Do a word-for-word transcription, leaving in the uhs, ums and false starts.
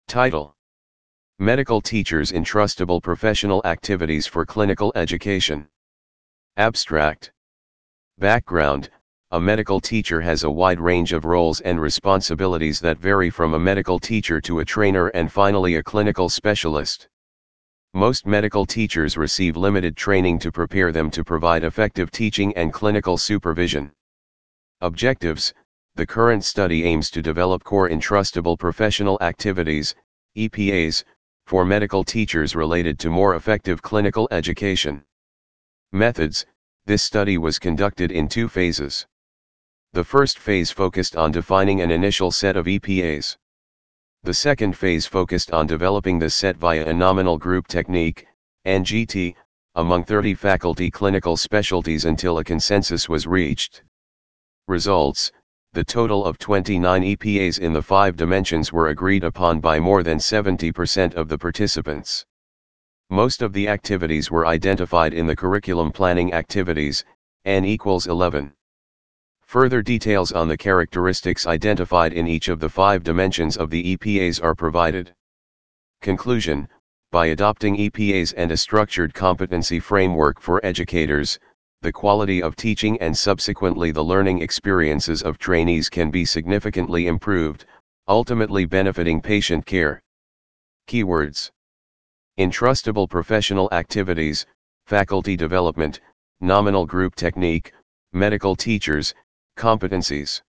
Title: Medical Teachers in Trustable Professional Activities for Clinical Education. Abstract. Background: a medical teacher has a wide range of roles and responsibilities that vary from a medical teacher to a trainer and finally a clinical specialist. Most medical teachers receive limited training to prepare them to provide effective teaching and clinical supervision. Objectives: the current study aims to develop core entrustable professional activities, E P As, for medical teachers related to more effective clinical education. Methods: this study was conducted in two phases. The first phase focused on defining an initial set of E P As. The second phase focused on developing this set via a nominal group technique, N G T, among thirty faculty clinical specialties until a consensus was reached. Results: the total of twenty-nine E P As in the five dimensions were agreed upon by more than seventy percent of the participants. Most of the activities were identified in the curriculum planning activities, N equals eleven. Further details on the characteristics identified in each of the five dimensions of the E P As are provided. Conclusion: by adopting E P As and a structured competency framework for educators, the quality of teaching and subsequently the learning experiences of trainees can be significantly improved, ultimately benefiting patient care. Keywords: entrustable professional activities, faculty development, nominal group technique, medical teachers, competencies.